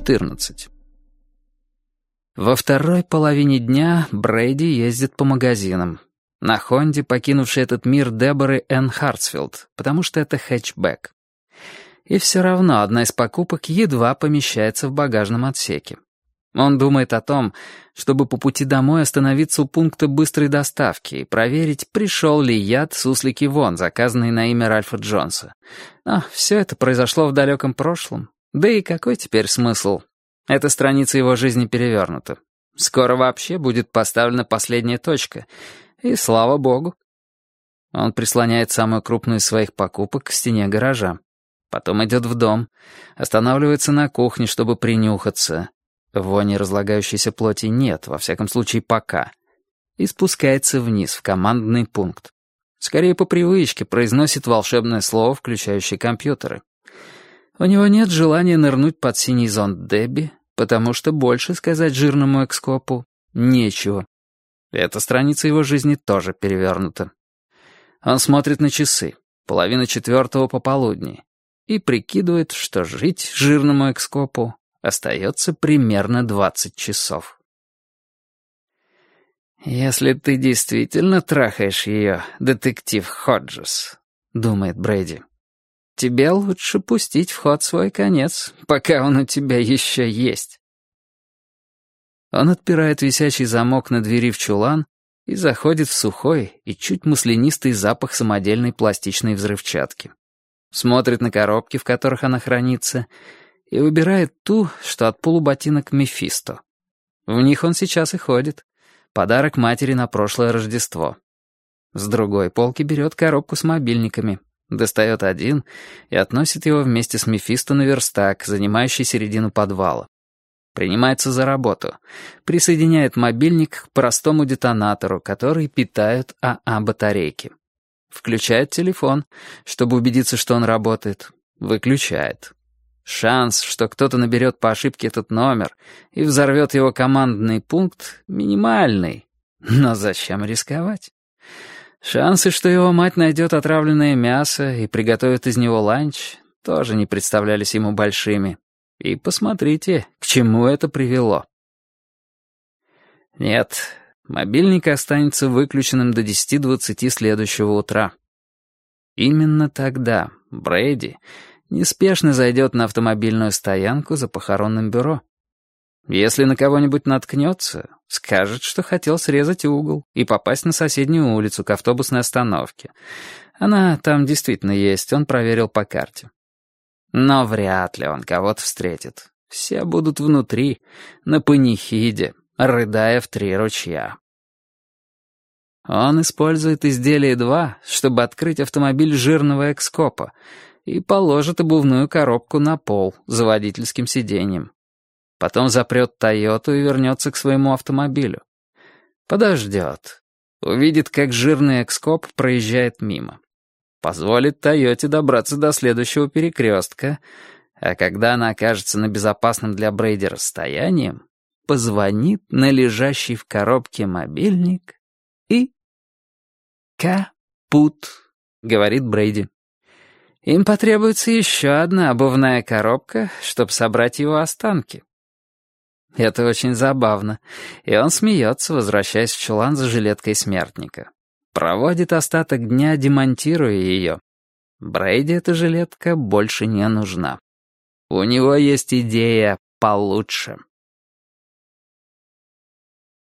14. Во второй половине дня Брейди ездит по магазинам. На Хонде, покинувшей этот мир Деборы Энн Хартсфилд, потому что это хэтчбэк. И все равно одна из покупок едва помещается в багажном отсеке. Он думает о том, чтобы по пути домой остановиться у пункта быстрой доставки и проверить, пришел ли яд суслики Вон, заказанный на имя Ральфа Джонса. Но все это произошло в далеком прошлом. Да и какой теперь смысл? Эта страница его жизни перевернута. Скоро вообще будет поставлена последняя точка. И слава богу. Он прислоняет самую крупную из своих покупок к стене гаража. Потом идет в дом, останавливается на кухне, чтобы принюхаться. Вони разлагающейся плоти нет, во всяком случае пока. И спускается вниз, в командный пункт. Скорее по привычке произносит волшебное слово, включающее компьютеры. У него нет желания нырнуть под синий зонт Дебби, потому что больше сказать жирному экскопу нечего. Эта страница его жизни тоже перевернута. Он смотрит на часы, 3:30 пополудни, и прикидывает, что жить жирному экскопу остается примерно 20 часов. «Если ты действительно трахаешь ее, детектив Ходжес», — думает Брейди, — «тебе лучше пустить в ход свой конец, пока он у тебя еще есть». Он отпирает висячий замок на двери в чулан и заходит в сухой и чуть маслянистый запах самодельной пластичной взрывчатки. Смотрит на коробки, в которых она хранится, и выбирает ту, что от полуботинок Мефисто. В них он сейчас и ходит. Подарок матери на прошлое Рождество. С другой полки берет коробку с мобильниками, достает один и относит его вместе с Мефисто на верстак, занимающий середину подвала. Принимается за работу. Присоединяет мобильник к простому детонатору, который питают АА-батарейки. Включает телефон, чтобы убедиться, что он работает. Выключает. Шанс, что кто-то наберет по ошибке этот номер и взорвет его командный пункт, минимальный. Но зачем рисковать? Шансы, что его мать найдет отравленное мясо и приготовит из него ланч, тоже не представлялись ему большими. И посмотрите, к чему это привело. Нет, мобильник останется выключенным до 10:20 следующего утра. Именно тогда Брейди неспешно зайдет на автомобильную стоянку за похоронным бюро. Если на кого-нибудь наткнется, скажет, что хотел срезать угол и попасть на соседнюю улицу к автобусной остановке. Она там действительно есть, он проверил по карте. Но вряд ли он кого-то встретит. Все будут внутри, на панихиде, рыдая в 3 ручья. Он использует изделие 2, чтобы открыть автомобиль жирного экскопа, и положит обувную коробку на пол за водительским сиденьем. Потом запрет Тойоту и вернется к своему автомобилю. Подождет. Увидит, как жирный экскоп проезжает мимо. Позволит Тойоте добраться до следующего перекрестка, а когда она окажется на безопасном для Брейди расстоянии, позвонит на лежащий в коробке мобильник и... «Капут», — говорит Брейди. Им потребуется еще одна обувная коробка, чтобы собрать его останки. Это очень забавно, и он смеется, возвращаясь в чулан за жилеткой смертника. Проводит остаток дня, демонтируя ее. Брейди эта жилетка больше не нужна. У него есть идея получше.